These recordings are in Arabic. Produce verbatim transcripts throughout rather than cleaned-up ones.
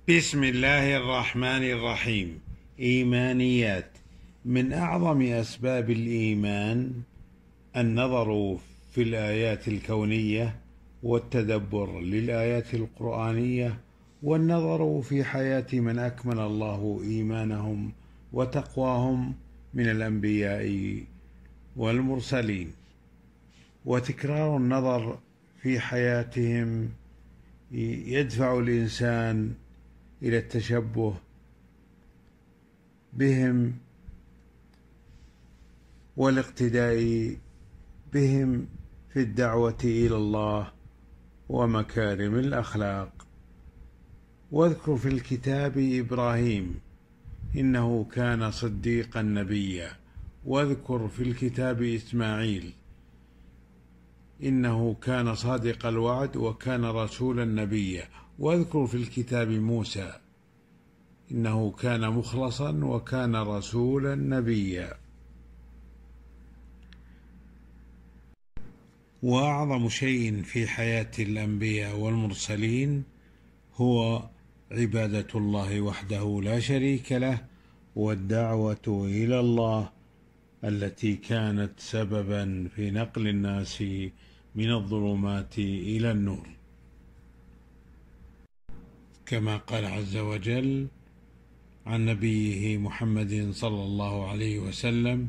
بسم الله الرحمن الرحيم. إيمانيات. من أعظم أسباب الإيمان النظر في الآيات الكونية والتدبر للآيات القرآنية والنظر في حياة من أكمل الله إيمانهم وتقواهم من الأنبياء والمرسلين، وتكرار النظر في حياتهم يدفع الإنسان إلى التشبه بهم والاقتداء بهم في الدعوة إلى الله ومكارم الأخلاق. واذكر في الكتاب إبراهيم إنه كان صديقا نبيا، واذكر في الكتاب إسماعيل إنه كان صادق الوعد وكان رسولا نبيا، واذكر في الكتاب موسى إنه كان مخلصا وكان رسولا نبيا. وأعظم شيء في حياة الأنبياء والمرسلين هو عبادة الله وحده لا شريك له، والدعوة إلى الله التي كانت سببا في نقل الناس من الظلمات إلى النور، كما قال عز وجل عن نبيه محمد صلى الله عليه وسلم: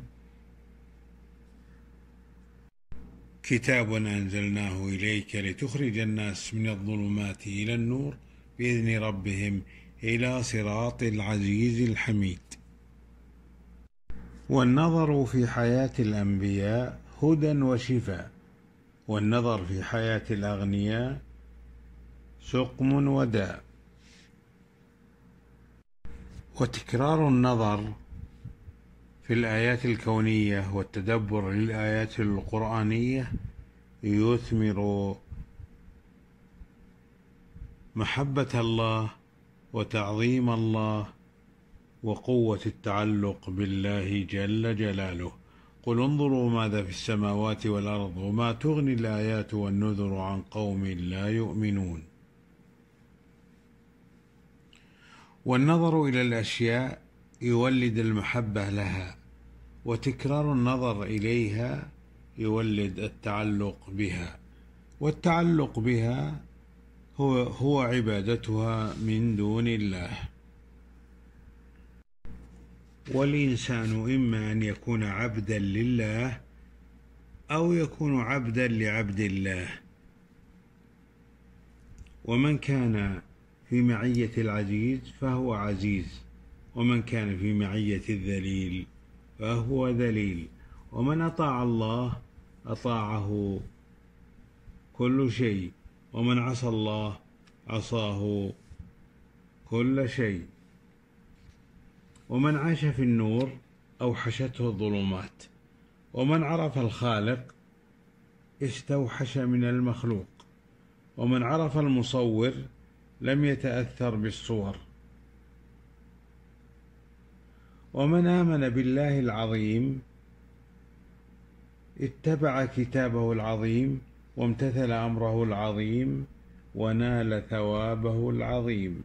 كتاب أنزلناه إليك لتخرج الناس من الظلمات إلى النور بإذن ربهم إلى صراط العزيز الحميد. والنظر في حياة الأنبياء هدى وشفاء، والنظر في حياة الأغنياء سقم وداء. وتكرار النظر في الآيات الكونية والتدبر للآيات القرآنية يثمر محبة الله وتعظيم الله وقوة التعلق بالله جل جلاله. قل انظروا ماذا في السماوات والأرض وما تغني الآيات والنذر عن قوم لا يؤمنون. والنظر إلى الأشياء يولد المحبة لها، وتكرار النظر إليها يولد التعلق بها، والتعلق بها هو, هو عبادتها من دون الله. والإنسان إما أن يكون عبدا لله أو يكون عبدا لعبد الله. ومن كان في معية العزيز فهو عزيز، ومن كان في معية الذليل فهو ذليل، ومن أطاع الله أطاعه كل شيء، ومن عصى الله عصاه كل شيء. ومن عاش في النور أوحشته الظلمات، ومن عرف الخالق استوحش من المخلوق، ومن عرف المصور لم يتأثر بالصور. ومن آمن بالله العظيم اتبع كتابه العظيم وامتثل أمره العظيم ونال ثوابه العظيم.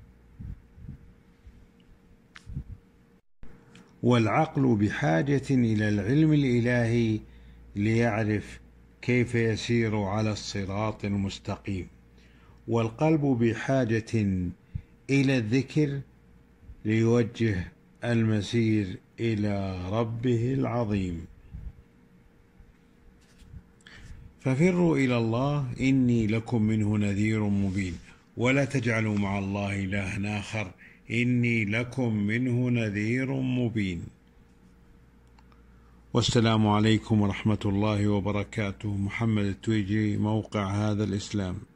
والعقل بحاجة إلى العلم الإلهي ليعرف كيف يسير على الصراط المستقيم، والقلب بحاجة إلى الذكر ليوجه المسير إلى ربه العظيم. ففروا إلى الله إني لكم منه نذير مبين، ولا تجعلوا مع الله إلها آخر إني لكم منه نذير مبين. والسلام عليكم ورحمة الله وبركاته. محمد التويجي، موقع هذا الإسلام.